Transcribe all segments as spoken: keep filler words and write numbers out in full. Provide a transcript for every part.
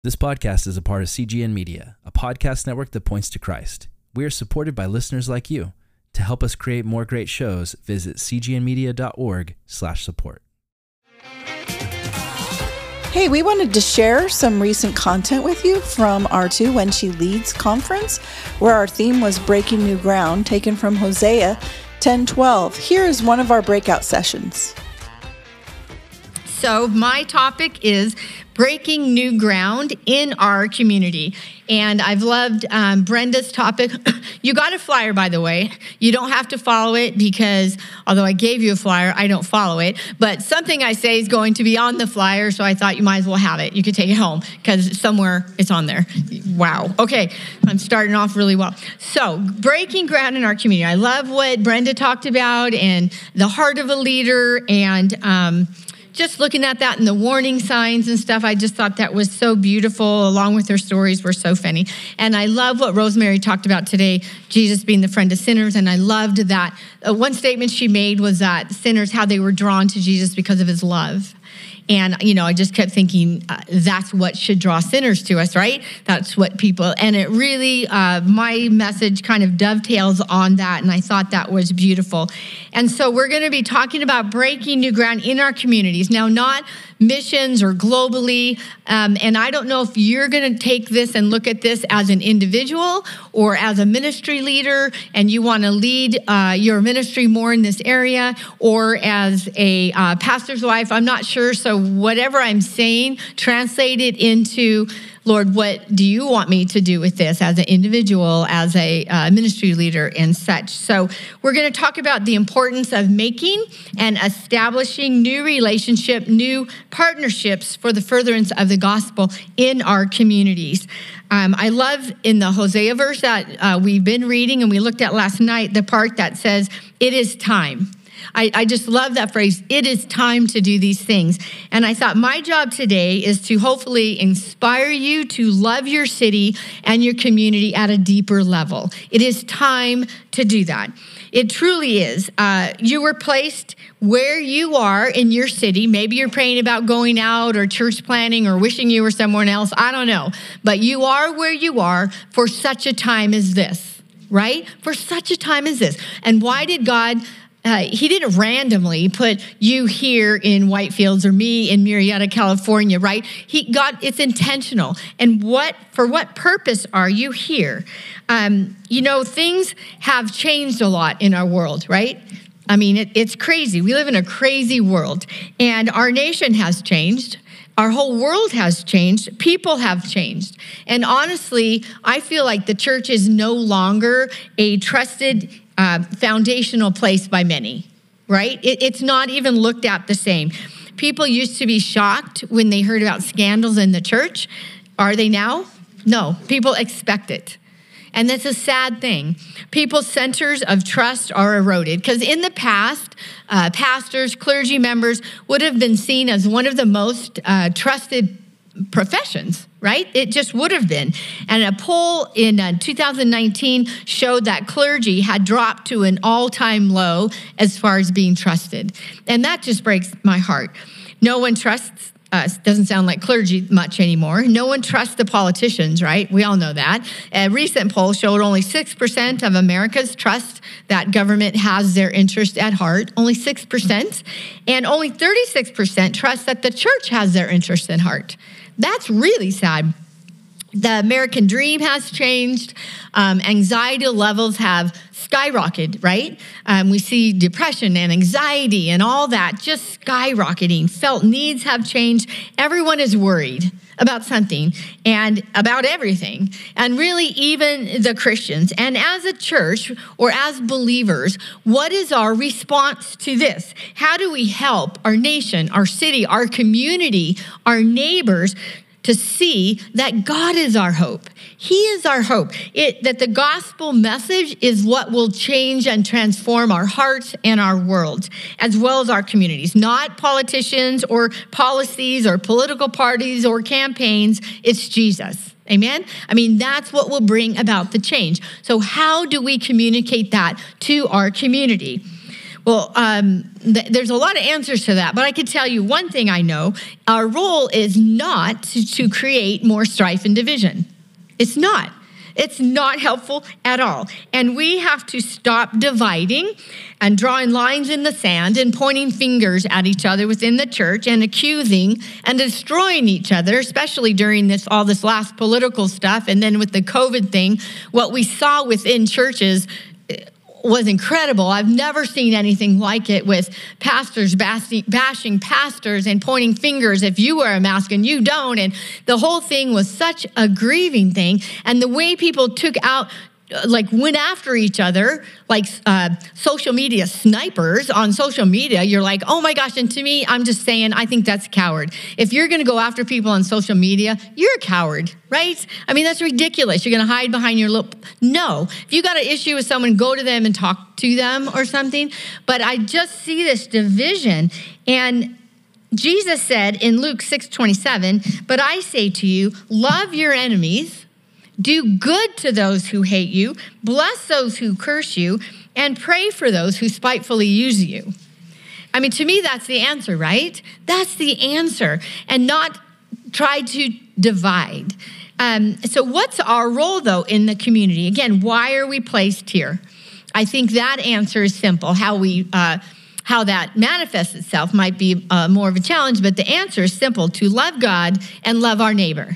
This podcast is a part of C G N Media, a podcast network that points to Christ. We are supported by listeners like you. To help us create more great shows, visit cgnmedia.org slash support. Hey, we wanted to share some recent content with you from our Two When She Leads conference, where our theme was Breaking New Ground, taken from Hosea ten twelve. Here is one of our breakout sessions. So my topic is breaking new ground in our community. And I've loved um, Brenda's topic. You got a flyer, by the way. You don't have to follow it because, although I gave you a flyer, I don't follow it. But something I say is going to be on the flyer, so I thought you might as well have it. You could take it home because somewhere it's on there. Wow. Okay, I'm starting off really well. So breaking ground in our community. I love what Brenda talked about and the heart of a leader and um, just looking at that and the warning signs and stuff, I just thought that was so beautiful, along with her stories were so funny. And I love what Rosemary talked about today, Jesus being the friend of sinners. And I loved that. Uh, one statement she made was that sinners, how they were drawn to Jesus because of his love. And, you know, I just kept thinking uh, that's what should draw sinners to us, right? That's what people, and it really, uh, my message kind of dovetails on that. And I thought that was beautiful. And so we're going to be talking about breaking new ground in our communities. Now, not missions or globally. Um, and I don't know if you're going to take this and look at this as an individual or as a ministry leader, and you want to lead uh, your ministry more in this area, or as a uh, pastor's wife. I'm not sure. So whatever I'm saying, translate it into, Lord, what do you want me to do with this as an individual, as a uh, ministry leader and such? So we're going to talk about the importance of making and establishing new relationship, new partnerships for the furtherance of the gospel in our communities. Um, I love in the Hosea verse that uh, we've been reading and we looked at last night, the part that says, it is time. I, I just love that phrase. It is time to do these things. And I thought my job today is to hopefully inspire you to love your city and your community at a deeper level. It is time to do that. It truly is. Uh, you were placed where you are in your city. Maybe you're praying about going out or church planning or wishing you were somewhere else. I don't know. But you are where you are for such a time as this, right? For such a time as this. And why did God... Uh, he didn't randomly put you here in Whitefields or me in Murrieta, California, right? He got it's intentional. And what for what purpose are you here? Um, you know, things have changed a lot in our world, right? I mean, it, it's crazy. We live in a crazy world, and our nation has changed. Our whole world has changed. People have changed. And honestly, I feel like the church is no longer a trusted Uh, foundational place by many, right? It, it's not even looked at the same. People used to be shocked when they heard about scandals in the church. Are they now? No, people expect it. And that's a sad thing. People's centers of trust are eroded because in the past, uh, pastors, clergy members would have been seen as one of the most uh, trusted professions, right? It just would have been. And a poll in uh, two thousand nineteen showed that clergy had dropped to an all-time low as far as being trusted. And that just breaks my heart. No one trusts us. Doesn't sound like clergy much anymore. No one trusts the politicians, right? We all know that. A recent poll showed only six percent of Americans trust that government has their interest at heart. Only six percent. And only thirty-six percent trust that the church has their interest at heart. That's really sad. The American dream has changed. Um, anxiety levels have skyrocketed, right? Um, we see depression and anxiety and all that just skyrocketing. Felt needs have changed. Everyone is worried about something and about everything. And really even the Christians. And as a church or as believers, what is our response to this? How do we help our nation, our city, our community, our neighbors to see that God is our hope? He is our hope. It, that the gospel message is what will change and transform our hearts and our world, as well as our communities. Not politicians or policies or political parties or campaigns. It's Jesus. Amen? I mean, that's what will bring about the change. So how do we communicate that to our community? Well, um, th- there's a lot of answers to that, but I could tell you one thing I know. Our role is not to, to create more strife and division. It's not. It's not helpful at all. And we have to stop dividing and drawing lines in the sand and pointing fingers at each other within the church and accusing and destroying each other, especially during this all this last political stuff. And then with the COVID thing, what we saw within churches was incredible. I've never seen anything like it, with pastors bashing pastors and pointing fingers if you wear a mask and you don't. And the whole thing was such a grieving thing. And the way people took out, like went after each other, like uh, social media snipers on social media, you're like, oh my gosh. And to me, I'm just saying, I think that's a coward. If you're going to go after people on social media, you're a coward, right? I mean, that's ridiculous. You're going to hide behind your lip. No, if you got an issue with someone, go to them and talk to them or something. But I just see this division. And Jesus said in Luke six twenty-seven, but I say to you, love your enemies, do good to those who hate you, bless those who curse you, and pray for those who spitefully use you. I mean, to me, that's the answer, right? That's the answer, and not try to divide. Um, so what's our role, though, in the community? Again, why are we placed here? I think that answer is simple. How we, uh, how that manifests itself might be uh, more of a challenge, but the answer is simple: to love God and love our neighbor.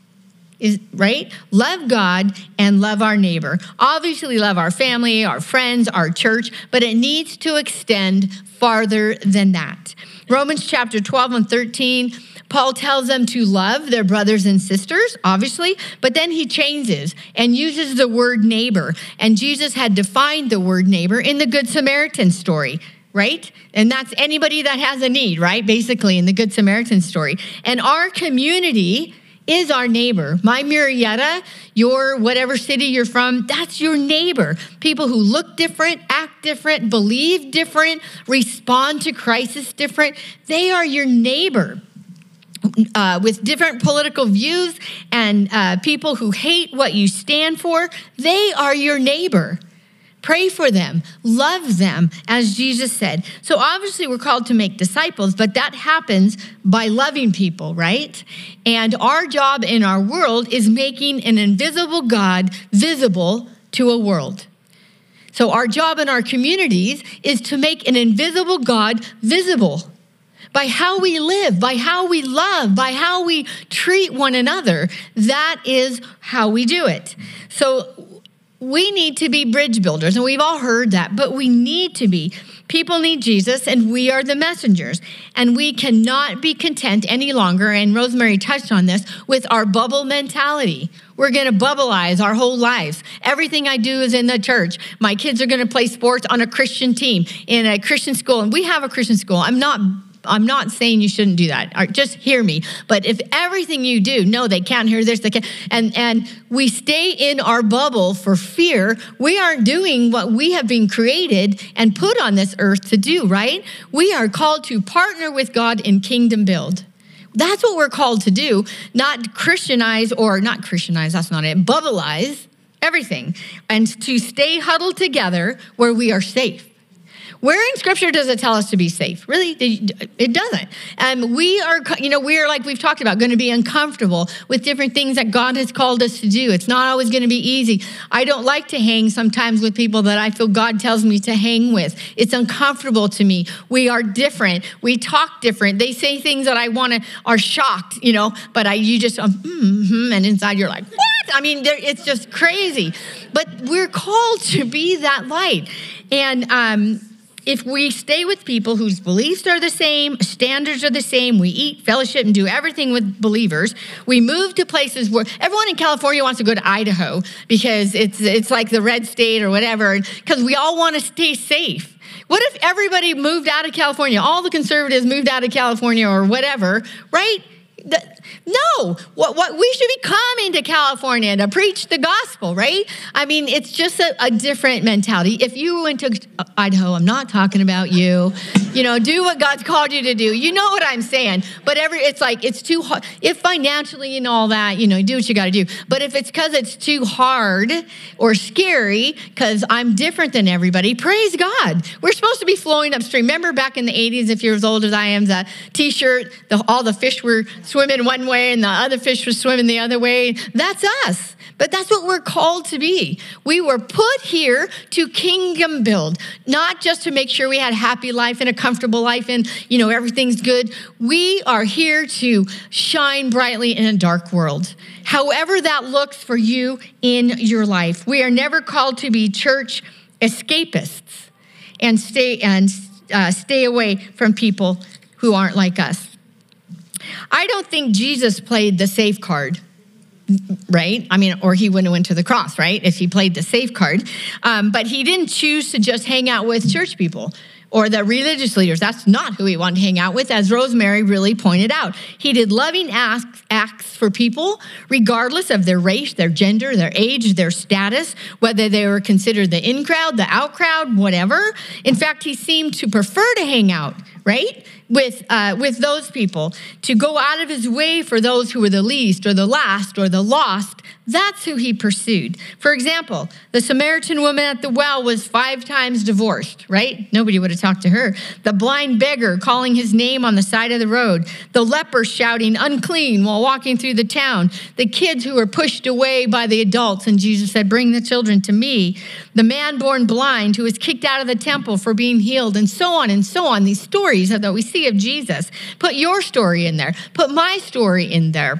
Is right? Love God and love our neighbor. Obviously, love our family, our friends, our church, but it needs to extend farther than that. Romans chapter twelve and thirteen, Paul tells them to love their brothers and sisters, obviously, but then he changes and uses the word neighbor. And Jesus had defined the word neighbor in the Good Samaritan story, right? And that's anybody that has a need, right? Basically, in the Good Samaritan story. And our community is our neighbor. My Murrieta, your whatever city you're from, that's your neighbor. People who look different, act different, believe different, respond to crisis different. They are your neighbor. Uh, with different political views and uh, people who hate what you stand for, they are your neighbor. Pray for them, love them, as Jesus said. So obviously we're called to make disciples, but that happens by loving people, right? And our job in our world is making an invisible God visible to a world. So our job in our communities is to make an invisible God visible by how we live, by how we love, by how we treat one another. That is how we do it. So we need to be bridge builders, and we've all heard that, but we need to be. People need Jesus, and we are the messengers. And we cannot be content any longer, and Rosemary touched on this, with our bubble mentality. We're going to bubbleize our whole lives. Everything I do is in the church. My kids are going to play sports on a Christian team in a Christian school, and we have a Christian school. I'm not I'm not saying you shouldn't do that. Right, just hear me. But if everything you do, no, they can't hear this, they can't, and, and we stay in our bubble for fear, we aren't doing what we have been created and put on this earth to do, right? We are called to partner with God in kingdom build. That's what we're called to do, not Christianize or not Christianize, that's not it, bubbleize everything, and to stay huddled together where we are safe. Where in Scripture does it tell us to be safe? Really, it doesn't. And we are, you know, we are, like we've talked about, going to be uncomfortable with different things that God has called us to do. It's not always going to be easy. I don't like to hang sometimes with people that I feel God tells me to hang with. It's uncomfortable to me. We are different. We talk different. They say things that I want to, are shocked, you know, but I, you just, um, mm-hmm, and inside you're like, what? I mean, it's just crazy. But we're called to be that light. And, um, if we stay with people whose beliefs are the same, standards are the same, we eat, fellowship, and do everything with believers, we move to places where everyone in California wants to go to Idaho because it's it's like the red state or whatever, because we all want to stay safe. What if everybody moved out of California, all the conservatives moved out of California or whatever, right? The, No, what, what we should be coming to California to preach the gospel, right? I mean, it's just a, a different mentality. If you went to Idaho, I'm not talking about you, you know, do what God's called you to do. You know what I'm saying? But every, it's like, it's too hard. If financially and all that, you know, do what you got to do. But if it's because it's too hard or scary, because I'm different than everybody, praise God. We're supposed to be flowing upstream. Remember back in the eighties, if you're as old as I am, the t-shirt, the, all the fish were swimming one way and the other fish were swimming the other way. That's us. But that's what we're called to be. We were put here to kingdom build, not just to make sure we had a happy life and a comfortable life and, you know, everything's good. We are here to shine brightly in a dark world. However that looks for you in your life. We are never called to be church escapists and stay and uh, stay away from people who aren't like us. I don't think Jesus played the safe card, right? I mean, or he wouldn't have went to the cross, right? If he played the safe card. Um, but he didn't choose to just hang out with church people or the religious leaders. That's not who he wanted to hang out with, as Rosemary really pointed out. He did loving acts, acts for people, regardless of their race, their gender, their age, their status, whether they were considered the in crowd, the out crowd, whatever. In fact, he seemed to prefer to hang out, right? With uh, with those people, to go out of his way for those who were the least or the last or the lost. That's who he pursued. For example, the Samaritan woman at the well was five times divorced, right? Nobody would have talked to her. The blind beggar calling his name on the side of the road. The leper shouting unclean while walking through the town. The kids who were pushed away by the adults, and Jesus said, bring the children to me. The man born blind who was kicked out of the temple for being healed, and so on and so on. These stories that we see of Jesus. Put your story in there. Put my story in there.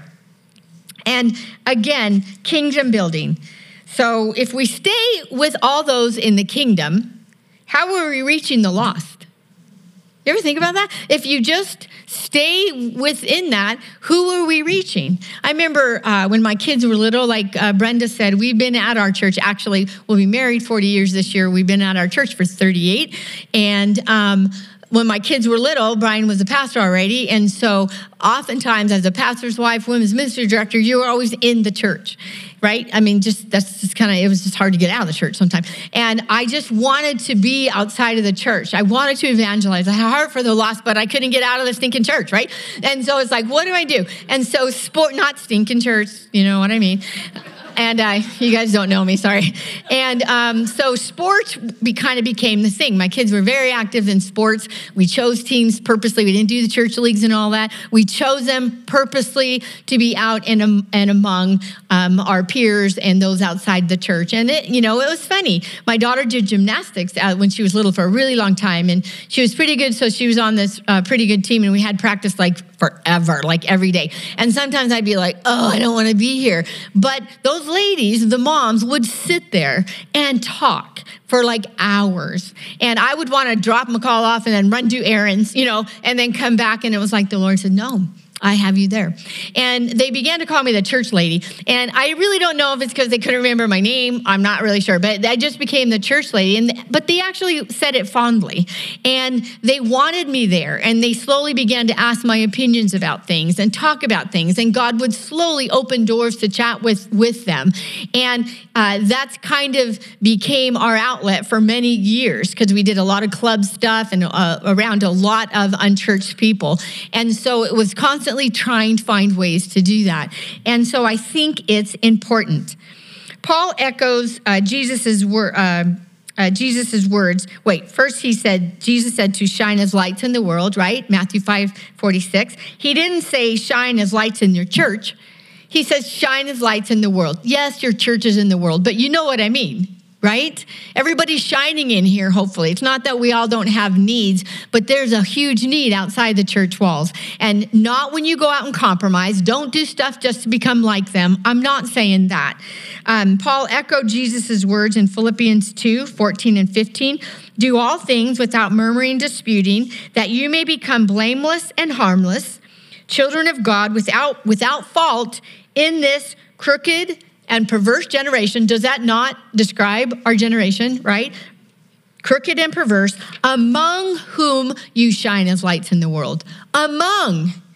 And again, kingdom building. So if we stay with all those in the kingdom, how are we reaching the lost? You ever think about that? If you just stay within that, who are we reaching? I remember uh, when my kids were little, like uh, Brenda said, we've been at our church. Actually, we'll be married forty years this year. We've been at our church for thirty-eight. And um, when my kids were little, Brian was a pastor already. And so oftentimes as a pastor's wife, women's ministry director, you were always in the church, right? I mean, just that's just kind of, it was just hard to get out of the church sometimes. And I just wanted to be outside of the church. I wanted to evangelize. I had a heart for the lost, but I couldn't get out of the stinking church, right? And so it's like, what do I do? And so sport, not stinking church, you know what I mean? And uh, you guys don't know me, sorry. And um, so sports be, kind of became the thing. My kids were very active in sports. We chose teams purposely. We didn't do the church leagues and all that. We chose them purposely to be out and, and among um, our peers and those outside the church. And, it, you know, it was funny. My daughter did gymnastics uh, when she was little for a really long time. And she was pretty good, so she was on this uh, pretty good team. And we had practice like forever, like every day. And sometimes I'd be like, oh, I don't want to be here. But those ladies, the moms, would sit there and talk for like hours. And I would want to drop McCall off and then run do errands, you know, and then come back. And it was like the Lord said, no, I have you there. And they began to call me the church lady. And I really don't know if it's because they couldn't remember my name. I'm not really sure. But I just became the church lady. And But they actually said it fondly. And they wanted me there. And they slowly began to ask my opinions about things and talk about things. And God would slowly open doors to chat with, with them. And uh, that's kind of became our outlet for many years because we did a lot of club stuff and uh, around a lot of unchurched people. And so it was constantly trying to find ways to do that. And so I think it's important. Paul echoes uh, Jesus's word. Uh, Uh, Jesus's words. Wait, first he said, Jesus said to shine as lights in the world, right? Matthew five forty-six. He didn't say shine as lights in your church. He says shine as lights in the world. Yes, your church is in the world, but you know what I mean, right? Everybody's shining in here, hopefully. It's not that we all don't have needs, but there's a huge need outside the church walls. And not when you go out and compromise. Don't do stuff just to become like them. I'm not saying that. Um, Paul echoed Jesus's words in Philippians two, fourteen and fifteen. Do all things without murmuring and disputing, that you may become blameless and harmless, children of God without, without fault in this crooked and perverse generation. Does that not describe our generation, right? Crooked and perverse, among whom you shine as lights in the world. Among.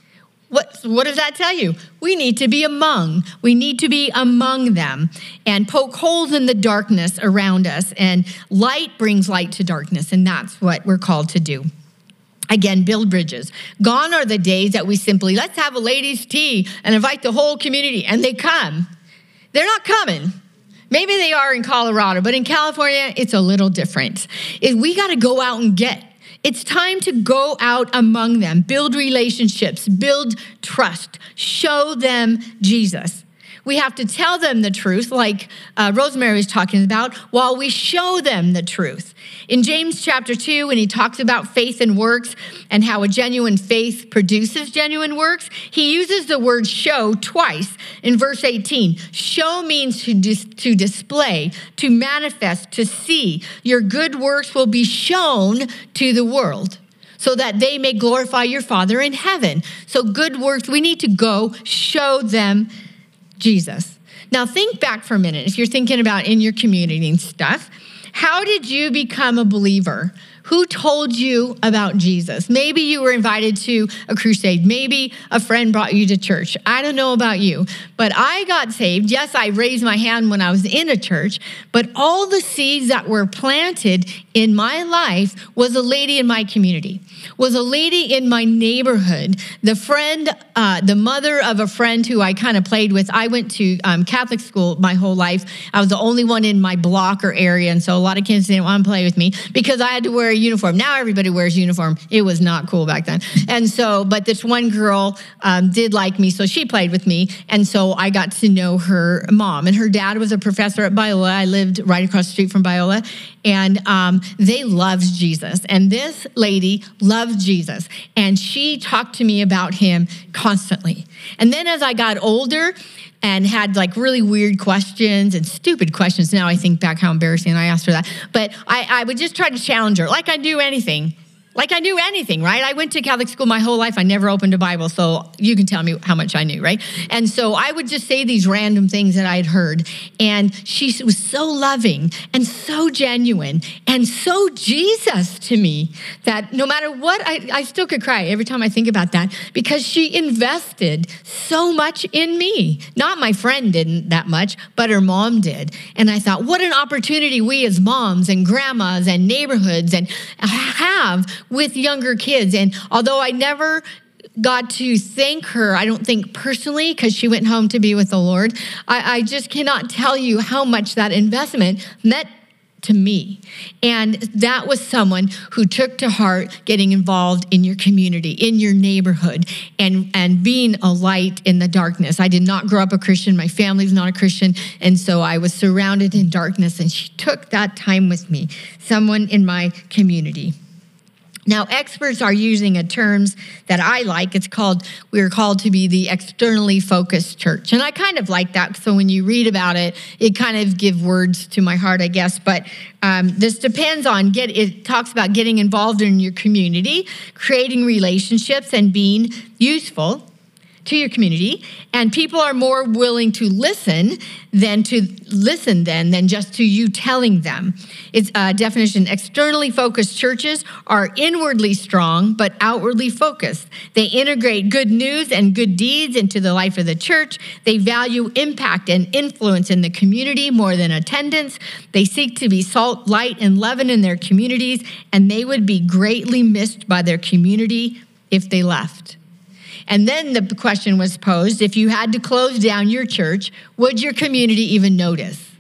What, what does that tell you? We need to be among. We need to be among them and poke holes in the darkness around us. And light brings light to darkness, and that's what we're called to do. Again, build bridges. Gone are the days that we simply, let's have a ladies' tea and invite the whole community, and they come. They're not coming. Maybe they are in Colorado, but in California, it's a little different. We got to go out and get. It's time to go out among them, build relationships, build trust, show them Jesus. We have to tell them the truth, like uh, Rosemary was talking about, while we show them the truth. In James chapter two, when he talks about faith and works and how a genuine faith produces genuine works, he uses the word show twice in verse eighteen. Show means to, dis- to display, to manifest, to see. Your good works will be shown to the world, so that they may glorify your Father in heaven. So good works, we need to go show them Jesus. Now think back for a minute. If you're thinking about in your community and stuff, how did you become a believer? Who told you about Jesus? Maybe you were invited to a crusade. Maybe a friend brought you to church. I don't know about you, but I got saved. Yes, I raised my hand when I was in a church, but all the seeds that were planted in my life was a lady in my community, was a lady in my neighborhood, the friend, uh, the mother of a friend who I kind of played with. I went to um, Catholic school my whole life. I was the only one in my block or area, and so a lot of kids didn't want to play with me because I had to wear a uniform. Now everybody wears uniform. It was not cool back then. And so, but this one girl um, did like me, so she played with me, and so I got to know her mom. And her dad was a professor at Biola. I lived right across the street from Biola, and um, they loved Jesus. And this lady loved Jesus, and she talked to me about him constantly. And then as I got older and had like really weird questions and stupid questions, now I think back how embarrassing I asked her that, but I, I would just try to challenge her like I do anything. Like I knew anything, right? I went to Catholic school my whole life. I never opened a Bible, so you can tell me how much I knew, right? And so I would just say these random things that I had heard. And she was so loving and so genuine and so Jesus to me that no matter what, I, I still could cry every time I think about that because she invested so much in me. Not my friend didn't that much, but her mom did. And I thought, what an opportunity we as moms and grandmas and neighborhoods and have with younger kids. And although I never got to thank her, I don't think personally, because she went home to be with the Lord, I, I just cannot tell you how much that investment meant to me. And that was someone who took to heart getting involved in your community, in your neighborhood, and, and being a light in the darkness. I did not grow up a Christian. My family's not a Christian. And so I was surrounded in darkness, and she took that time with me, someone in my community. Now, experts are using a terms that I like. It's called, we're called to be the externally focused church. And I kind of like that. So when you read about it, it kind of gives words to my heart, I guess. But um, this depends on, get. it talks about getting involved in your community, creating relationships, and being useful to your community. And people are more willing to listen than to listen then than just to you telling them. It's a definition. Externally focused churches are inwardly strong, but outwardly focused. They integrate good news and good deeds into the life of the church. They value impact and influence in the community more than attendance. They seek to be salt, light, and leaven in their communities, and they would be greatly missed by their community if they left. And then the question was posed, if you had to close down your church, would your community even notice?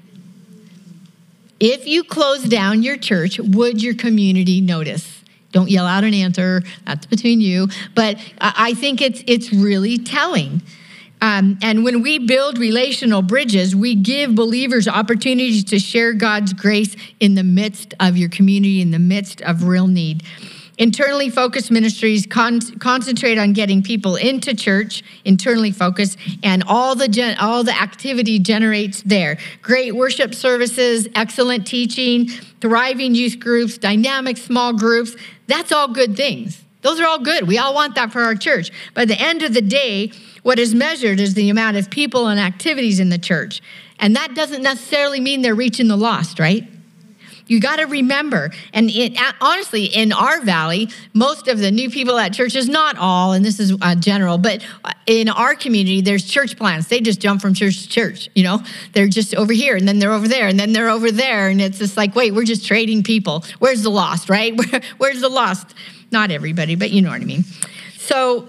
If you close down your church, would your community notice? Don't yell out an answer, that's between you. But I think it's it's really telling. Um, and when we build relational bridges, we give believers opportunities to share God's grace in the midst of your community, in the midst of real need. Internally focused ministries con- concentrate on getting people into church, internally focused, and all the gen- all the activity generates there. Great worship services, excellent teaching, thriving youth groups, dynamic small groups. That's all good things. Those are all good. We all want that for our church. But at the end of the day, what is measured is the amount of people and activities in the church. And that doesn't necessarily mean they're reaching the lost, right? You got to remember, and it, honestly, in our valley, most of the new people at churches, not all, and this is uh, general, but in our community, there's church plants. They just jump from church to church, you know? They're just over here, and then they're over there, and then they're over there, and it's just like, wait, we're just trading people. Where's the lost, right? Where, where's the lost? Not everybody, but you know what I mean. So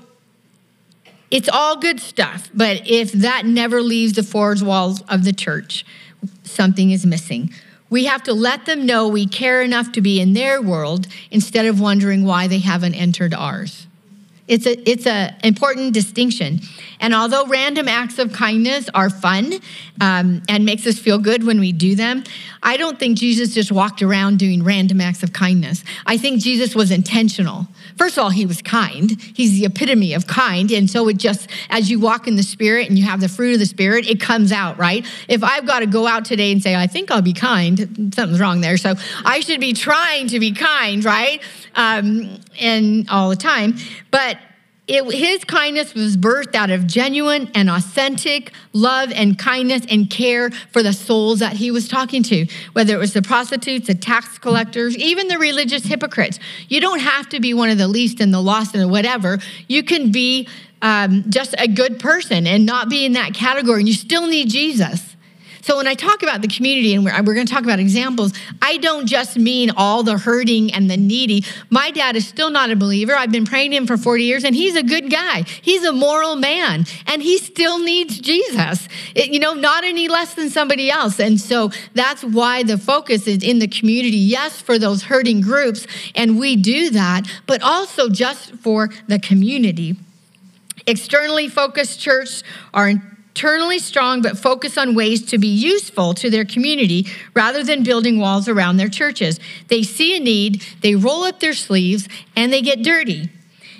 it's all good stuff, but if that never leaves the four walls of the church, something is missing. We have to let them know we care enough to be in their world instead of wondering why they haven't entered ours. It's a it's a important distinction. And although random acts of kindness are fun um, and makes us feel good when we do them, I don't think Jesus just walked around doing random acts of kindness. I think Jesus was intentional. First of all, he was kind. He's the epitome of kind. And so it just, as you walk in the Spirit and you have the fruit of the Spirit, it comes out, right? If I've got to go out today and say, I think I'll be kind, something's wrong there. So I should be trying to be kind, right? Um, and all the time. But It, his kindness was birthed out of genuine and authentic love and kindness and care for the souls that he was talking to, whether it was the prostitutes, the tax collectors, even the religious hypocrites. You don't have to be one of the least and the lost and whatever. You can be um, just a good person and not be in that category, and you still need Jesus. So when I talk about the community, and we're, we're going to talk about examples, I don't just mean all the hurting and the needy. My dad is still not a believer. I've been praying him for forty years, and he's a good guy. He's a moral man, and he still needs Jesus, it, you know, not any less than somebody else. And so that's why the focus is in the community, yes, for those hurting groups, and we do that, but also just for the community. Externally focused churches are internally strong, but focus on ways to be useful to their community rather than building walls around their churches. They see a need, they roll up their sleeves, and they get dirty.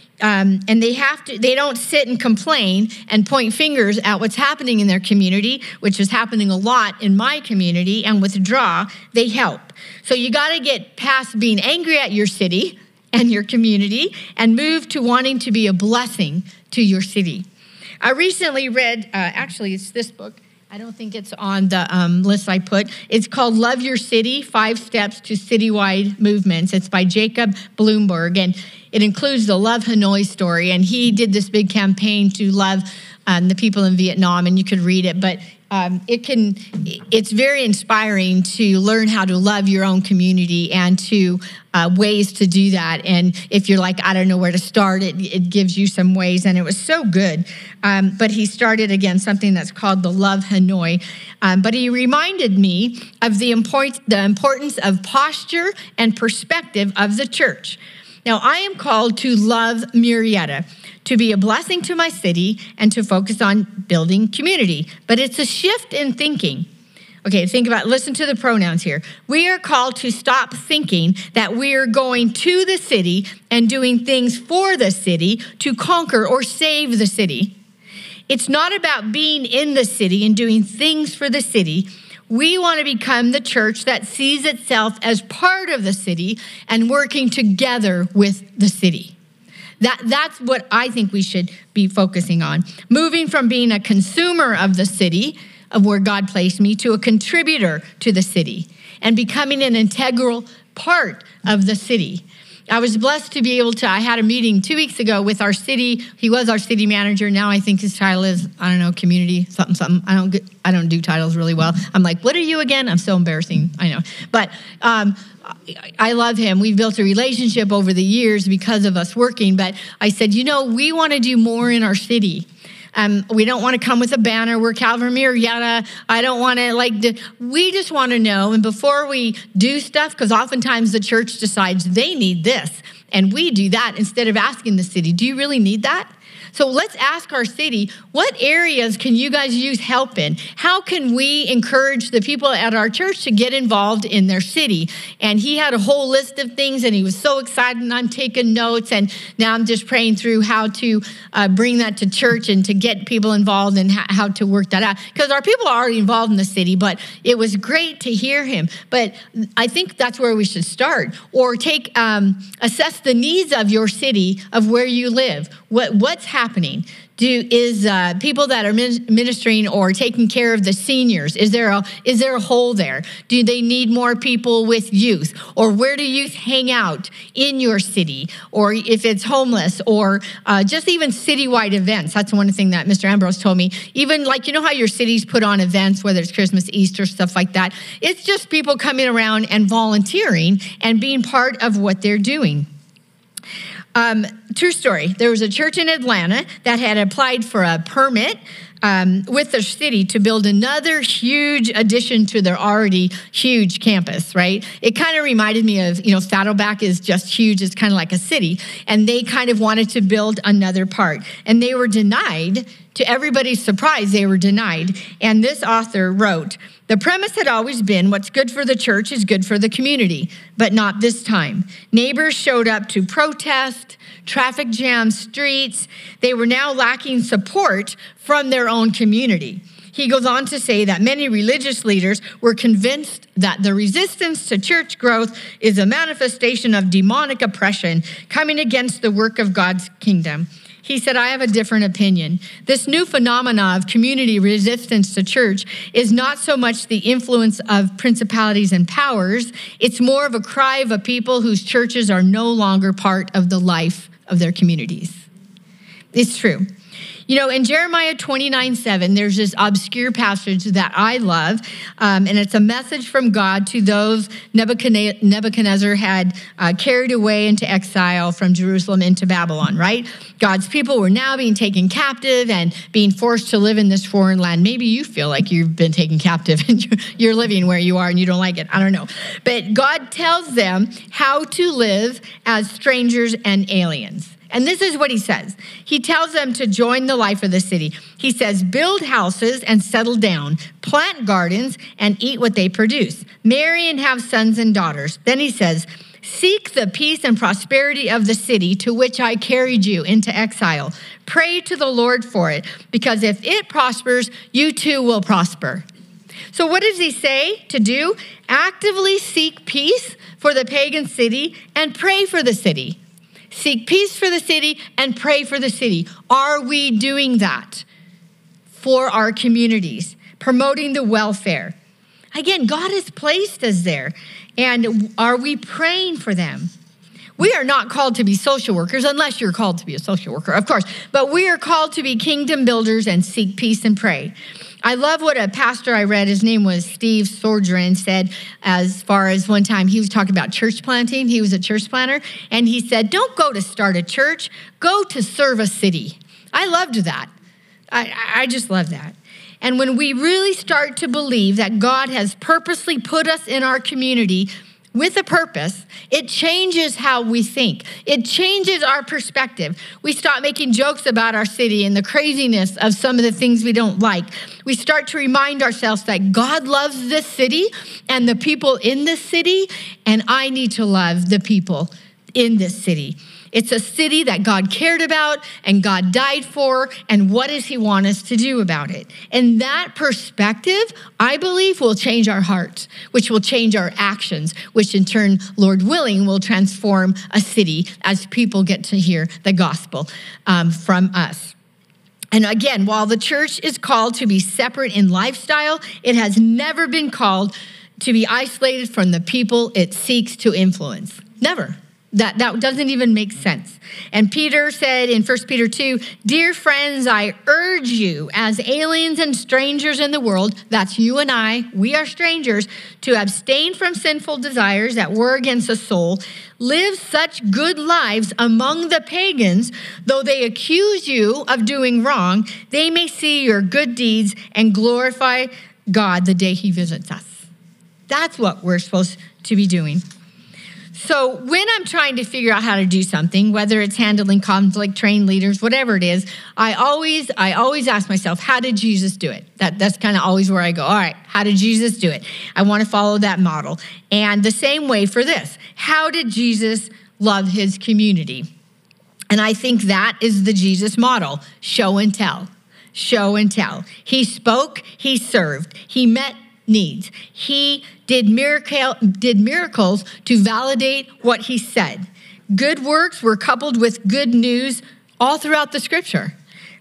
Um, and they have to, they don't sit and complain and point fingers at what's happening in their community, which is happening a lot in my community, and withdraw. They help. So you got to get past being angry at your city and your community and move to wanting to be a blessing to your city. I recently read, uh, actually, it's this book. I don't think it's on the um, list I put. It's called Love Your City, Five Steps to Citywide Movements. It's by Jacob Bloomberg, and it includes the Love Hanoi story. And he did this big campaign to love um, the people in Vietnam, and you could read it. But um, it can, it's very inspiring to learn how to love your own community and to uh, ways to do that. And if you're like, I don't know where to start, it, it gives you some ways. And it was so good. Um, but he started, again, something that's called the Love Hanoi. Um, but he reminded me of the, import, the importance of posture and perspective of the church. Now, I am called to love Murrieta, to be a blessing to my city, and to focus on building community. But it's a shift in thinking. Okay, think about, listen to the pronouns here. We are called to stop thinking that we are going to the city and doing things for the city to conquer or save the city. It's not about being in the city and doing things for the city. We want to become the church that sees itself as part of the city and working together with the city. That, that's what I think we should be focusing on. Moving from being a consumer of the city, of where God placed me, to a contributor to the city, and becoming an integral part of the city. I was blessed to be able to, I had a meeting two weeks ago with our city. He was our city manager. Now I think his title is, I don't know, community, something, something. I don't get, I don't do titles really well. I'm like, what are you again? I'm so embarrassing, I know. But um, I love him. We've built a relationship over the years because of us working. But I said, you know, we want to do more in our city. Um, we don't want to come with a banner. We're Calvary Murrieta. I don't want to like, do, we just want to know. And before we do stuff, because oftentimes the church decides they need this, and we do that instead of asking the city, do you really need that? So let's ask our city, what areas can you guys use help in? How can we encourage the people at our church to get involved in their city? And he had a whole list of things, and he was so excited, and I'm taking notes, and now I'm just praying through how to uh, bring that to church and to get people involved and ha- how to work that out. Because our people are already involved in the city, but it was great to hear him. But I think that's where we should start. Or take, um, assess the needs of your city, of where you live. What What's happening? Do is uh, people that are ministering or taking care of the seniors? Is there a is there a hole there? Do they need more people with youth? Or where do youth hang out in your city? Or if it's homeless, or uh, just even citywide events. That's one thing that Mister Ambrose told me. Even like, you know how your cities put on events, whether it's Christmas, Easter, stuff like that. It's just people coming around and volunteering and being part of what they're doing. Um, true story. There was a church in Atlanta that had applied for a permit um, with the city to build another huge addition to their already huge campus, right? It kind of reminded me of, you know, Saddleback is just huge. It's kind of like a city. And they kind of wanted to build another part. And they were denied. To everybody's surprise, they were denied. And this author wrote, "The premise had always been what's good for the church is good for the community, but not this time. Neighbors showed up to protest, traffic jam streets. They were now lacking support from their own community." He goes on to say that many religious leaders were convinced that the resistance to church growth is a manifestation of demonic oppression coming against the work of God's kingdom. He said, "I have a different opinion. This new phenomena of community resistance to church is not so much the influence of principalities and powers. It's more of a cry of a people whose churches are no longer part of the life of their communities." It's true. You know, in Jeremiah twenty-nine seven, there's this obscure passage that I love, um, and it's a message from God to those Nebuchadnezzar had uh, carried away into exile from Jerusalem into Babylon, right? God's people were now being taken captive and being forced to live in this foreign land. Maybe you feel like you've been taken captive and you're living where you are and you don't like it. I don't know. But God tells them how to live as strangers and aliens. And this is what he says. He tells them to join the life of the city. He says, build houses and settle down, plant gardens and eat what they produce, marry and have sons and daughters. Then he says, seek the peace and prosperity of the city to which I carried you into exile. Pray to the Lord for it, because if it prospers, you too will prosper. So what does he say to do? Actively seek peace for the pagan city and pray for the city. Seek peace for the city and pray for the city. Are we doing that for our communities, promoting the welfare? Again, God has placed us there. And are we praying for them? We are not called to be social workers unless you're called to be a social worker, of course. But we are called to be kingdom builders and seek peace and pray. I love what a pastor I read, his name was Steve Sordrin, said as far as one time he was talking about church planting. He was a church planter. And he said, don't go to start a church, go to serve a city. I loved that. I, I just love that. And when we really start to believe that God has purposely put us in our community with a purpose, it changes how we think. It changes our perspective. We stop making jokes about our city and the craziness of some of the things we don't like. We start to remind ourselves that God loves this city and the people in this city, and I need to love the people in this city. It's a city that God cared about and God died for, and what does he want us to do about it? And that perspective, I believe, will change our hearts, which will change our actions, which in turn, Lord willing, will transform a city as people get to hear the gospel um, from us. And again, while the church is called to be separate in lifestyle, it has never been called to be isolated from the people it seeks to influence. Never. That, that doesn't even make sense. And Peter said in First Peter two, dear friends, I urge you as aliens and strangers in the world, that's you and I, we are strangers, to abstain from sinful desires that war against the soul. Live such good lives among the pagans, though they accuse you of doing wrong, they may see your good deeds and glorify God the day he visits us. That's what we're supposed to be doing. So when I'm trying to figure out how to do something, whether it's handling conflict, train leaders, whatever it is, I always I always ask myself, how did Jesus do it? That, that's kind of always where I go, all right, how did Jesus do it? I want to follow that model. And the same way for this, how did Jesus love his community? And I think that is the Jesus model, show and tell, show and tell. He spoke, he served, he met needs. He did miracle, did miracles to validate what he said. Good works were coupled with good news all throughout the scripture.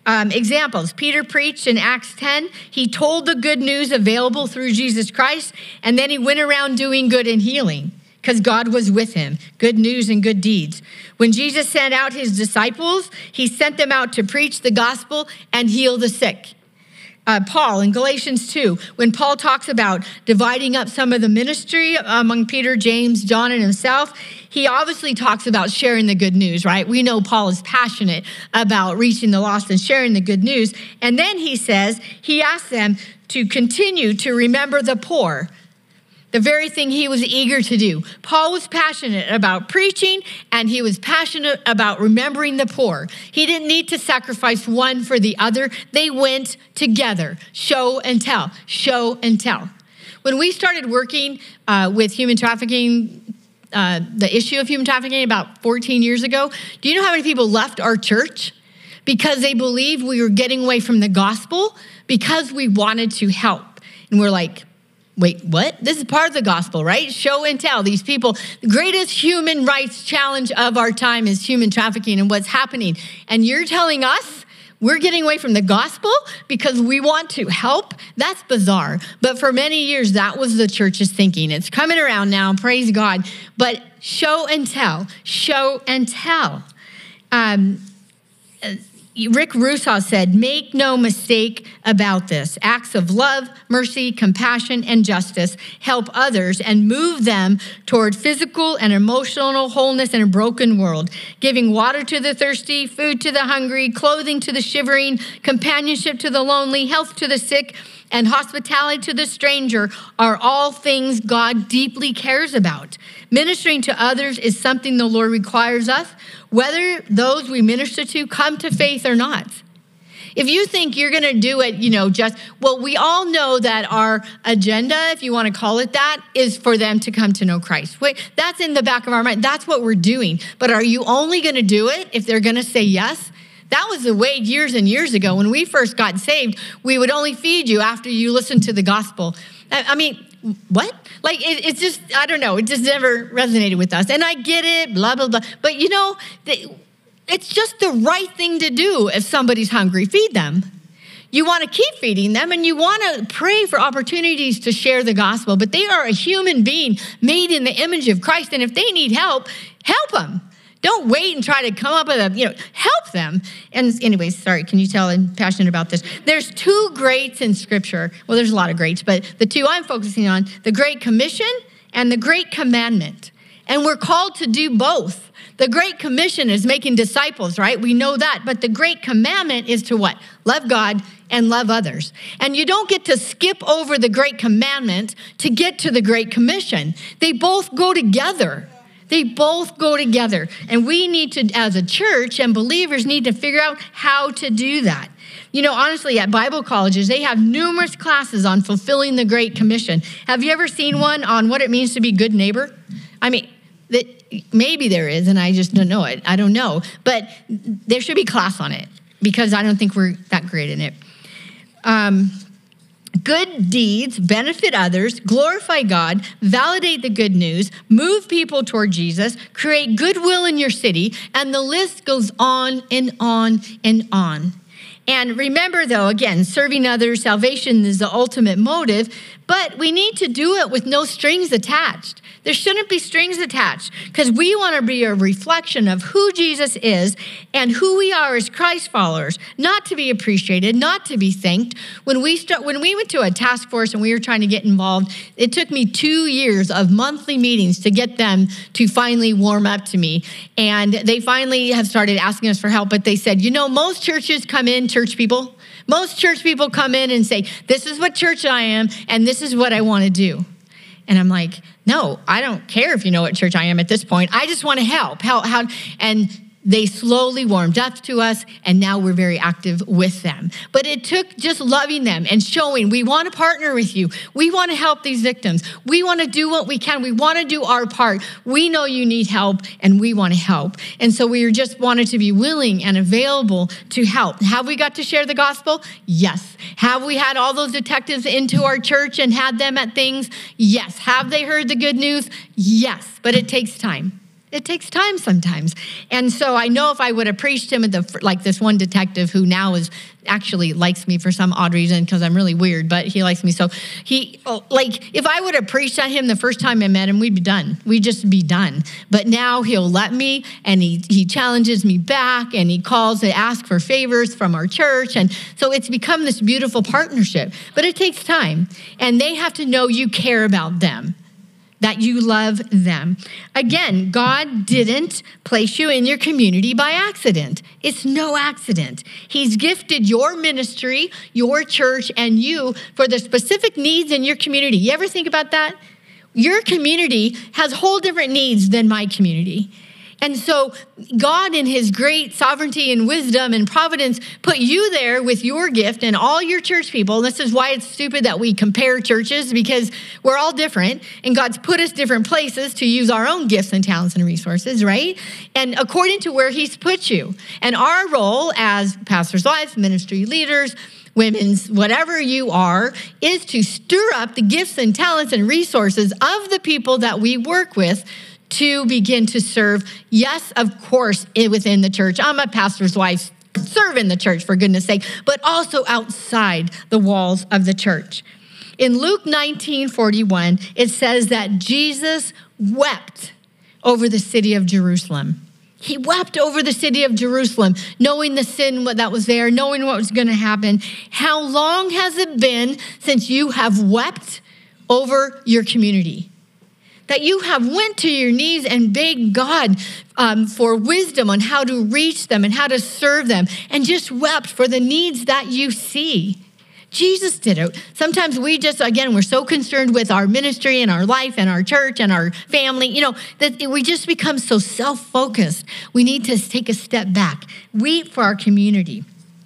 Um, examples, Peter preached in Acts ten. He told the good news available through Jesus Christ, and then he went around doing good and healing because God was with him. Good news and good deeds. When Jesus sent out his disciples, he sent them out to preach the gospel and heal the sick. Uh, Paul in Galatians two, when Paul talks about dividing up some of the ministry among Peter, James, John, and himself, he obviously talks about sharing the good news, right? We know Paul is passionate about reaching the lost and sharing the good news. And then he says, he asks them to continue to remember the poor, the very thing he was eager to do. Paul was passionate about preaching, and he was passionate about remembering the poor. He didn't need to sacrifice one for the other. They went together, show and tell, show and tell. When we started working uh, with human trafficking, uh, the issue of human trafficking about fourteen years ago, do you know how many people left our church because they believed we were getting away from the gospel because we wanted to help? And we're like, wait, what? This is part of the gospel, right? Show and tell. These people, the greatest human rights challenge of our time is human trafficking and what's happening. And you're telling us we're getting away from the gospel because we want to help? That's bizarre. But for many years, that was the church's thinking. It's coming around now, praise God. But show and tell, show and tell. Um, Rick Russo said, make no mistake about this. Acts of love, mercy, compassion, and justice help others and move them toward physical and emotional wholeness in a broken world. Giving water to the thirsty, food to the hungry, clothing to the shivering, companionship to the lonely, health to the sick, and hospitality to the stranger are all things God deeply cares about. Ministering to others is something the Lord requires us, whether those we minister to come to faith or not. If you think you're going to do it, you know, just, well, we all know that our agenda, if you want to call it that, is for them to come to know Christ. Wait, that's in the back of our mind. That's what we're doing. But are you only going to do it if they're going to say yes? That was the way years and years ago when we first got saved. We would only feed you after you listened to the gospel. I, I mean, what? Like, it, it's just, I don't know. It just never resonated with us. And I get it, blah, blah, blah. But, you know, the, it's just the right thing to do if somebody's hungry. Feed them. You want to keep feeding them, and you want to pray for opportunities to share the gospel. But they are a human being made in the image of Christ. And if they need help, help them. Don't wait and try to come up with a, you know, help them. And anyways, sorry, can you tell I'm passionate about this? There's two greats in Scripture. Well, there's a lot of greats, but the two I'm focusing on, the Great Commission and the Great Commandment. And we're called to do both. The Great Commission is making disciples, right? We know that. But the Great Commandment is to what? Love God and love others. And you don't get to skip over the Great Commandment to get to the Great Commission. They both go together. They both go together. And we need to, as a church and believers, need to figure out how to do that. You know, honestly, at Bible colleges, they have numerous classes on fulfilling the Great Commission. Have you ever seen one on what it means to be a good neighbor? I mean, that maybe there is, and I just don't know it. I don't know. But there should be class on it because I don't think we're that great in it. Um, Good deeds benefit others, glorify God, validate the good news, move people toward Jesus, create goodwill in your city, and the list goes on and on and on. And remember, though, again, serving others, salvation is the ultimate motive, but we need to do it with no strings attached. There shouldn't be strings attached because we want to be a reflection of who Jesus is and who we are as Christ followers, not to be appreciated, not to be thanked. When we start, when we went to a task force and we were trying to get involved, it took me two years of monthly meetings to get them to finally warm up to me. And they finally have started asking us for help, but they said, you know, most churches come in, church people, most church people come in and say, this is what church I am, and this is what I want to do. And I'm like, no, I don't care if you know what church I am at this point. I just want to help. How, how, and they slowly warmed up to us, and now we're very active with them. But it took just loving them and showing we want to partner with you. We want to help these victims. We want to do what we can. We want to do our part. We know you need help, and we want to help. And so we just wanted to be willing and available to help. Have we got to share the gospel? Yes. Have we had all those detectives into our church and had them at things? Yes. Have they heard the good news? Yes. But it takes time. It takes time sometimes. And so I know if I would have preached him at the, like this one detective who now is actually likes me for some odd reason because I'm really weird, but he likes me. So he, like, if I would have preached at him the first time I met him, we'd be done. We'd just be done. But now he'll let me, and he, he challenges me back, and he calls to ask for favors from our church. And so it's become this beautiful partnership, but it takes time. And they have to know you care about them, that you love them. Again, God didn't place you in your community by accident. It's no accident. He's gifted your ministry, your church, and you for the specific needs in your community. You ever think about that? Your community has whole different needs than my community. And so God, in his great sovereignty and wisdom and providence, put you there with your gift and all your church people. And this is why it's stupid that we compare churches, because we're all different. And God's put us different places to use our own gifts and talents and resources, right? And according to where he's put you. And our role as pastors' wives, ministry leaders, women's, whatever you are, is to stir up the gifts and talents and resources of the people that we work with to begin to serve. Yes, of course, within the church. I'm a pastor's wife, serve in the church, for goodness sake, but also outside the walls of the church. In Luke nineteen forty-one, it says that Jesus wept over the city of Jerusalem. He wept over the city of Jerusalem, knowing the sin that was there, knowing what was going to happen. How long has it been since you have wept over your community? That you have went to your knees and begged God um, for wisdom on how to reach them and how to serve them, and just wept for the needs that you see. Jesus did it. Sometimes we just, again, we're so concerned with our ministry and our life and our church and our family, you know, that we just become so self-focused. We need to take a step back, weep for our community.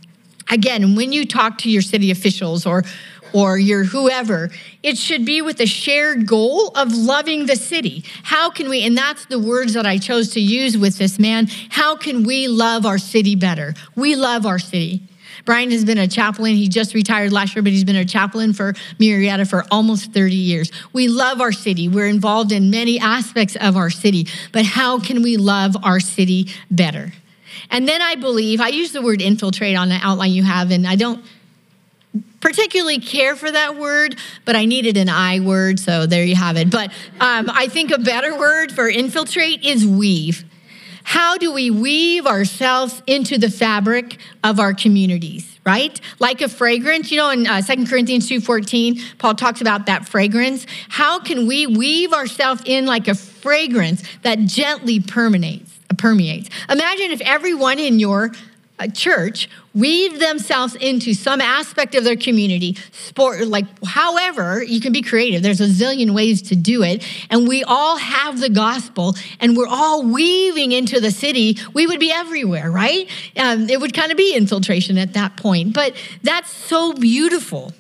Again, when you talk to your city officials or or your whoever, it should be with a shared goal of loving the city. How can we, and that's the words that I chose to use with this man, how can we love our city better? We love our city. Brian has been a chaplain. He just retired last year, but he's been a chaplain for Murrieta for almost thirty years. We love our city. We're involved in many aspects of our city, but how can we love our city better? And then I believe, I use the word infiltrate on the outline you have, and I don't particularly care for that word, but I needed an I word, so there you have it. But um, I think a better word for infiltrate is weave. How do we weave ourselves into the fabric of our communities, right? Like a fragrance, you know, in uh, Second Corinthians two fourteen, Paul talks about that fragrance. How can we weave ourselves in like a fragrance that gently permeates? permeates? Imagine if everyone in your uh, church weave themselves into some aspect of their community, sport, like however, you can be creative. There's a zillion ways to do it. And we all have the gospel and we're all weaving into the city. We would be everywhere, right? Um, it would kind of be infiltration at that point. But that's so beautiful.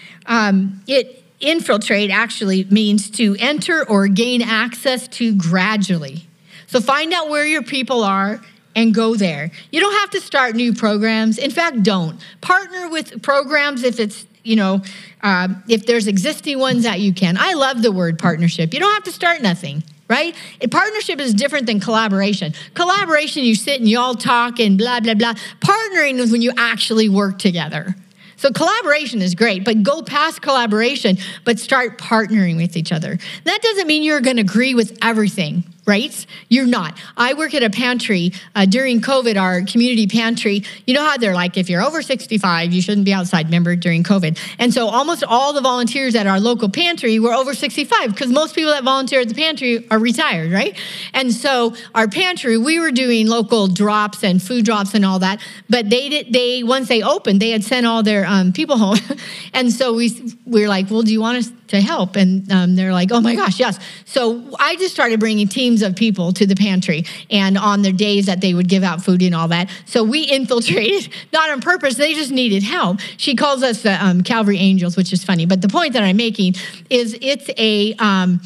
Um, it infiltrate actually means to enter or gain access to gradually. So find out where your people are and go there. You don't have to start new programs. In fact, don't. Partner with programs if it's, you know, uh, if there's existing ones that you can. I love the word partnership. You don't have to start nothing, right? A partnership is different than collaboration. Collaboration, you sit and you all talk and blah, blah, blah. Partnering is when you actually work together. So collaboration is great, but go past collaboration, but start partnering with each other. That doesn't mean you're going to agree with everything, right? You're not. I work at a pantry uh, during COVID, our community pantry. You know how they're like, if you're over sixty-five, you shouldn't be outside, remember, during COVID. And so almost all the volunteers at our local pantry were over sixty-five because most people that volunteer at the pantry are retired, right? And so our pantry, we were doing local drops and food drops and all that. But they did, they once they opened, they had sent all their um, people home. And so we, we were like, well, do you want us to help? And um, they're like, oh my gosh, yes. So I just started bringing teams of people to the pantry and on their days that they would give out food and all that. So we infiltrated, not on purpose, they just needed help. She calls us the um, Calvary Angels, which is funny. But the point that I'm making is it's a, um,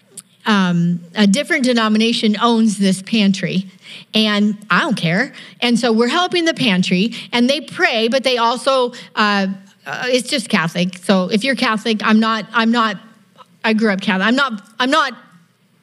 um, a different denomination owns this pantry. And I don't care. And so we're helping the pantry and they pray, but they also, uh, uh, it's just Catholic. So if you're Catholic, I'm not, I'm not, I grew up Catholic. I'm not, I'm not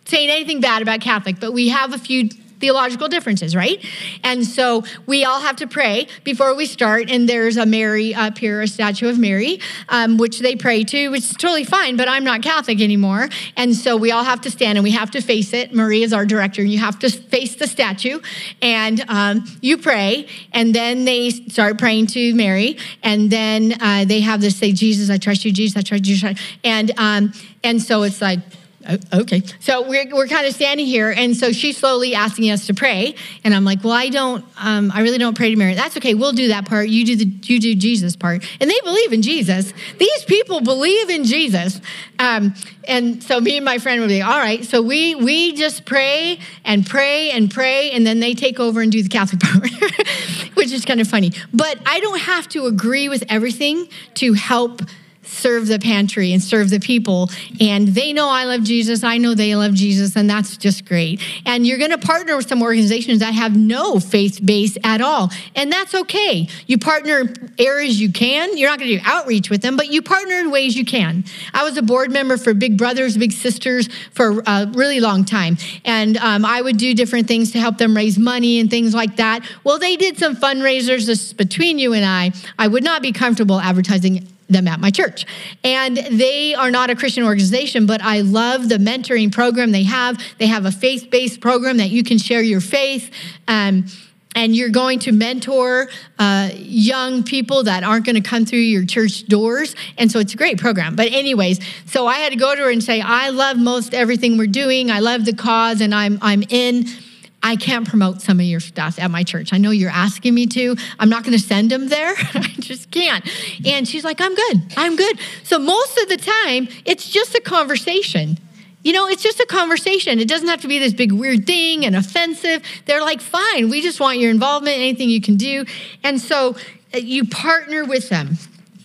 saying anything bad about Catholic, but we have a few theological differences, right? And so we all have to pray before we start. And there's a Mary up here, a statue of Mary, um, which they pray to, which is totally fine, but I'm not Catholic anymore. And so we all have to stand and we have to face it. Marie is our director, and you have to face the statue and um, you pray. And then they start praying to Mary. And then uh, they have this say, Jesus, I trust you, Jesus, I trust you. And, um, and so it's like, okay. So we're we're kind of standing here, and so she's slowly asking us to pray, and I'm like, well, I don't, um, I really don't pray to Mary. That's okay. We'll do that part. You do the you do Jesus part, and they believe in Jesus. These people believe in Jesus, um, and so me and my friend would be, all right. So we we just pray and pray and pray, and then they take over and do the Catholic part, which is kind of funny. But I don't have to agree with everything to help serve the pantry and serve the people. And they know I love Jesus. I know they love Jesus. And that's just great. And you're going to partner with some organizations that have no faith base at all. And that's okay. You partner areas you can. You're not going to do outreach with them, but you partner in ways you can. I was a board member for Big Brothers, Big Sisters for a really long time. And um, I would do different things to help them raise money and things like that. Well, they did some fundraisers. This, between you and I, I would not be comfortable advertising them at my church. And they are not a Christian organization, but I love the mentoring program they have. They have a faith-based program that you can share your faith. Um, and you're going to mentor uh, young people that aren't going to come through your church doors. And so it's a great program. But anyways, so I had to go to her and say, I love most everything we're doing. I love the cause, and I'm I'm in. I can't promote some of your stuff at my church. I know you're asking me to. I'm not going to send them there. I just can't. And she's like, I'm good. I'm good. So most of the time, it's just a conversation. You know, it's just a conversation. It doesn't have to be this big weird thing and offensive. They're like, fine, we just want your involvement, anything you can do. And so you partner with them.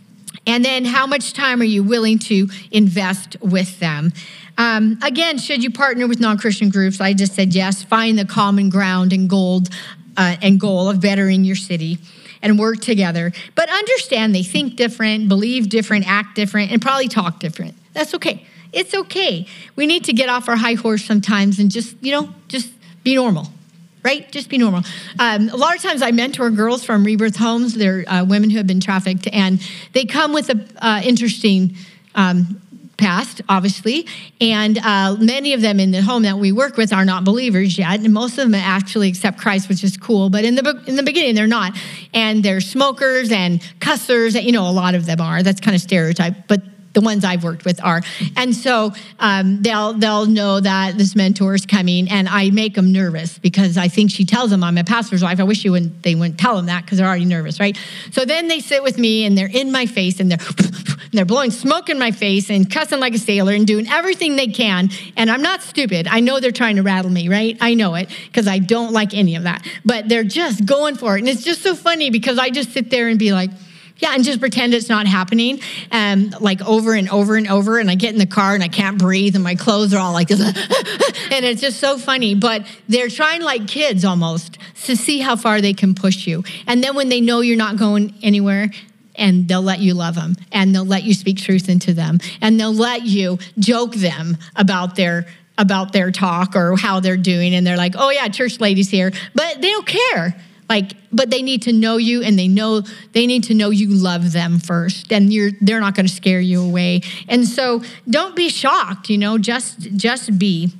And then how much time are you willing to invest with them? Um, again, should you partner with non-Christian groups? I just said yes. Find the common ground and goal, uh, and goal of bettering your city and work together. But understand they think different, believe different, act different, and probably talk different. That's okay. It's okay. We need to get off our high horse sometimes and just, you know, just be normal. Right? Just be normal. Um, a lot of times I mentor girls from rebirth homes. They're uh, women who have been trafficked, and they come with an uh, interesting um, past, obviously. And uh, many of them in the home that we work with are not believers yet. And most of them actually accept Christ, which is cool. But in the in the beginning, they're not. And they're smokers and cussers. You know, a lot of them are. That's kind of stereotype. But the ones I've worked with are. And so um, they'll they'll know that this mentor is coming, and I make them nervous because I think she tells them I'm a pastor's wife. I wish you wouldn't, they wouldn't tell them that because they're already nervous, right? So then they sit with me, and they're in my face, and they're and they're blowing smoke in my face and cussing like a sailor and doing everything they can. And I'm not stupid. I know they're trying to rattle me, right? I know it because I don't like any of that. But they're just going for it. And it's just so funny because I just sit there and be like, yeah, and just pretend it's not happening, um, like over and over and over. And I get in the car and I can't breathe, and my clothes are all like this. And it's just so funny. But they're trying like kids almost to see how far they can push you. And then when they know you're not going anywhere, and they'll let you love them, and they'll let you speak truth into them, and they'll let you joke them about their about their talk or how they're doing. And they're like, oh yeah, church ladies here, but they don't care. Like, but they need to know you, and they know they need to know you love them first, and you're they're not going to scare you away. And so, don't be shocked. You know, just just be.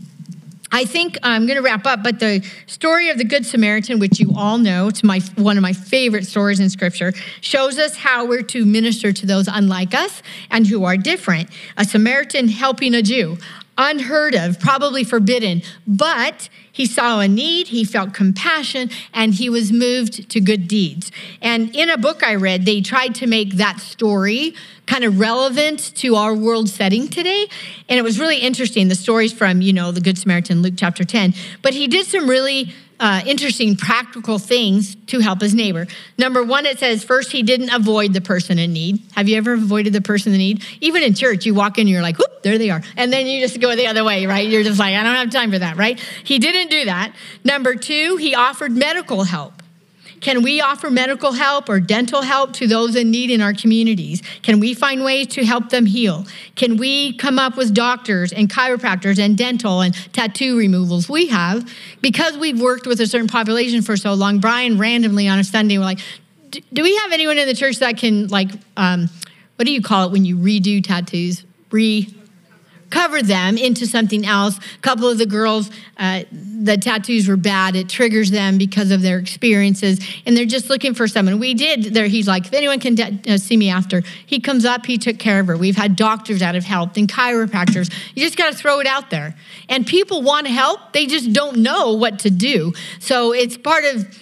I think I'm going to wrap up, but the story of the Good Samaritan, which you all know, it's my one of my favorite stories in Scripture, shows us how we're to minister to those unlike us and who are different. A Samaritan helping a Jew. Unheard of, probably forbidden, but he saw a need, he felt compassion, and he was moved to good deeds. And in a book I read, they tried to make that story kind of relevant to our world setting today. And it was really interesting. The story's from, you know, the Good Samaritan, Luke chapter ten. But he did some really uh, interesting practical things to help his neighbor. Number one, it says, first, he didn't avoid the person in need. Have you ever avoided the person in need? Even in church, you walk in, you're like, whoop, there they are. And then you just go the other way, right? You're just like, I don't have time for that, right? He didn't do that. Number two, he offered medical help. Can we offer medical help or dental help to those in need in our communities? Can we find ways to help them heal? Can we come up with doctors and chiropractors and dental and tattoo removals? We have, because we've worked with a certain population for so long. Brian randomly on a Sunday, we're like, do we have anyone in the church that can, like, um, what do you call it when you redo tattoos? Re cover them into something else. A couple of the girls, uh, the tattoos were bad. It triggers them because of their experiences, and they're just looking for someone. We did there. He's like, if anyone can uh, see me after. He comes up. He took care of her. We've had doctors that have helped and chiropractors. You just got to throw it out there, and people want to help. They just don't know what to do. So it's part of,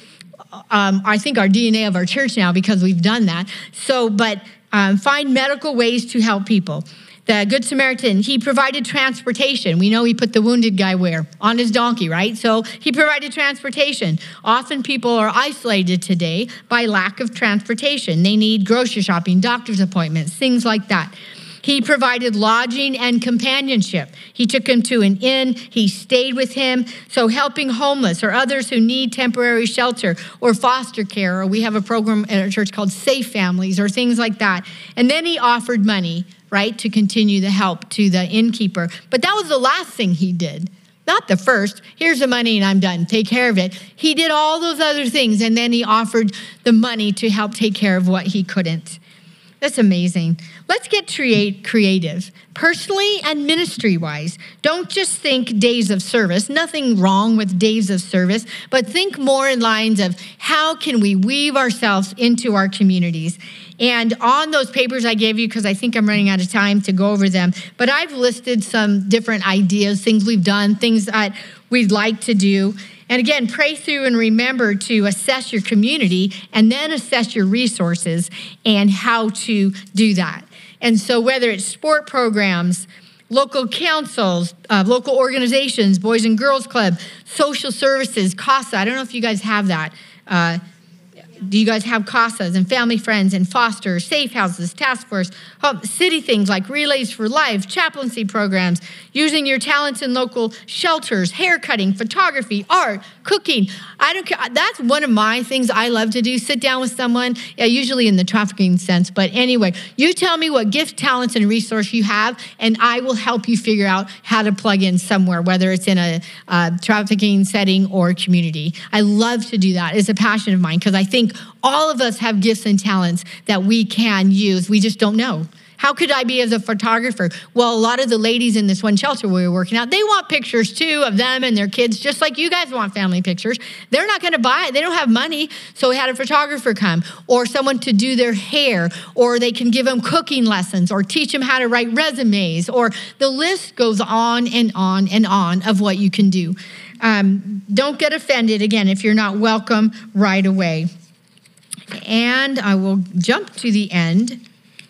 um, I think, our D N A of our church now because we've done that. So, but um, find medical ways to help people. The Good Samaritan, he provided transportation. We know he put the wounded guy where? On his donkey, right? So he provided transportation. Often people are isolated today by lack of transportation. They need grocery shopping, doctor's appointments, things like that. He provided lodging and companionship. He took him to an inn. He stayed with him. So helping homeless or others who need temporary shelter or foster care, or we have a program at our church called Safe Families or things like that. And then he offered money, right, to continue the help to the innkeeper. But that was the last thing he did. Not the first. Here's the money and I'm done. Take care of it. He did all those other things, and then he offered the money to help take care of what he couldn't. That's amazing. Let's get create, creative, personally and ministry-wise. Don't just think days of service. Nothing wrong with days of service, but think more in lines of how can we weave ourselves into our communities. And on those papers I gave you, because I think I'm running out of time to go over them, but I've listed some different ideas, things we've done, things that we'd like to do. And again, pray through and remember to assess your community and then assess your resources and how to do that. And so whether it's sport programs, local councils, uh, local organizations, Boys and Girls Club, social services, CASA. I don't know if you guys have that. Uh, Do you guys have CASAs and family friends and foster, safe houses, task force, home, city things like Relays for Life, chaplaincy programs, using your talents in local shelters, hair cutting, photography, art, cooking. I don't care. That's one of my things I love to do. Sit down with someone, yeah, usually in the trafficking sense. But anyway, you tell me what gift, talents, and resource you have, and I will help you figure out how to plug in somewhere, whether it's in a uh, trafficking setting or community. I love to do that. It's a passion of mine because I think all of us have gifts and talents that we can use. We just don't know. How could I be as a photographer? Well, a lot of the ladies in this one shelter we were working out, they want pictures too of them and their kids, just like you guys want family pictures. They're not going to buy it. They don't have money. So we had a photographer come, or someone to do their hair, or they can give them cooking lessons or teach them how to write resumes, or the list goes on and on and on of what you can do. Um, don't get offended, again, if you're not welcome right away. And I will jump to the end.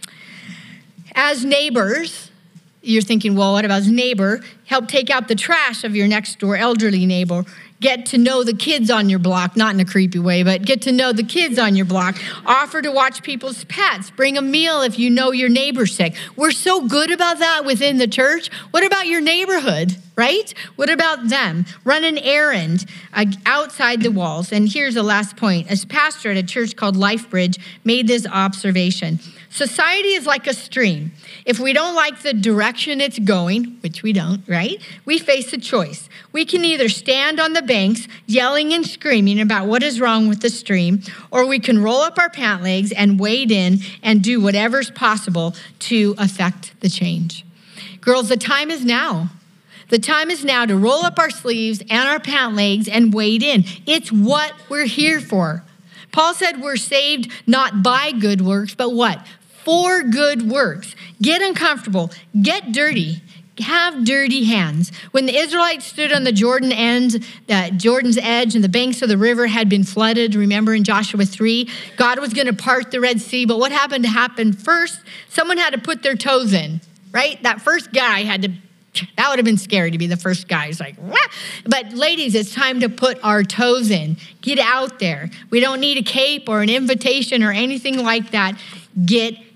As neighbors, you're thinking, well, what about neighbor? Help take out the trash of your next door elderly neighbor. Get to know the kids on your block, not in a creepy way, but get to know the kids on your block. Offer to watch people's pets. Bring a meal if you know your neighbor's sick. We're so good about that within the church. What about your neighborhood, right? What about them? Run an errand uh, outside the walls. And here's the last point. As pastor at a church called LifeBridge made this observation. Society is like a stream. If we don't like the direction it's going, which we don't, right? We face a choice. We can either stand on the banks yelling and screaming about what is wrong with the stream, or we can roll up our pant legs and wade in and do whatever's possible to affect the change. Girls, the time is now. The time is now to roll up our sleeves and our pant legs and wade in. It's what we're here for. Paul said we're saved not by good works, but what? For good works. Get uncomfortable. Get dirty. Have dirty hands. When the Israelites stood on the Jordan end, uh, Jordan's edge, and the banks of the river had been flooded, remember in Joshua three, God was going to part the Red Sea. But what happened to happen first? Someone had to put their toes in, right? That first guy had to. That would have been scary to be the first guy. It's like, wah! But ladies, it's time to put our toes in. Get out there. We don't need a cape or an invitation or anything like that. Get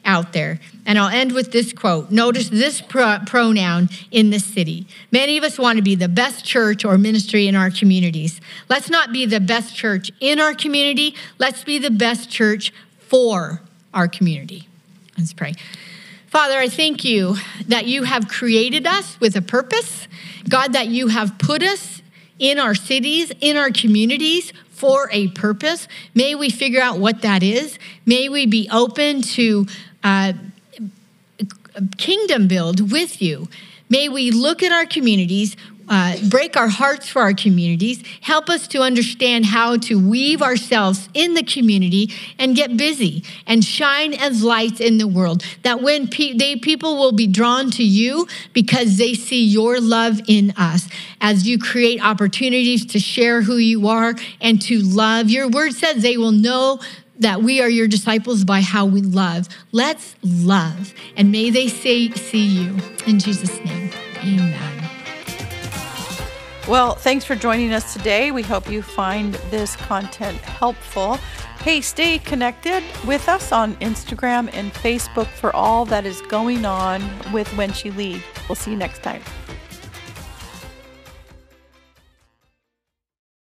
out there. And I'll end with this quote. Notice this pro- pronoun in this city. Many of us want to be the best church or ministry in our communities. Let's not be the best church in our community. Let's be the best church for our community. Let's pray. Father, I thank you that you have created us with a purpose. God, that you have put us in our cities, in our communities for a purpose. May we figure out what that is. May we be open to uh, kingdom build with you. May we look at our communities, uh, break our hearts for our communities, help us to understand how to weave ourselves in the community and get busy and shine as lights in the world. That when pe- they, people will be drawn to you because they see your love in us as you create opportunities to share who you are and to love. Your word says they will know that we are your disciples by how we love. Let's love. And may they say, see you. In Jesus' name, amen. Well, thanks for joining us today. We hope you find this content helpful. Hey, stay connected with us on Instagram and Facebook for all that is going on with When She Leads. We'll see you next time.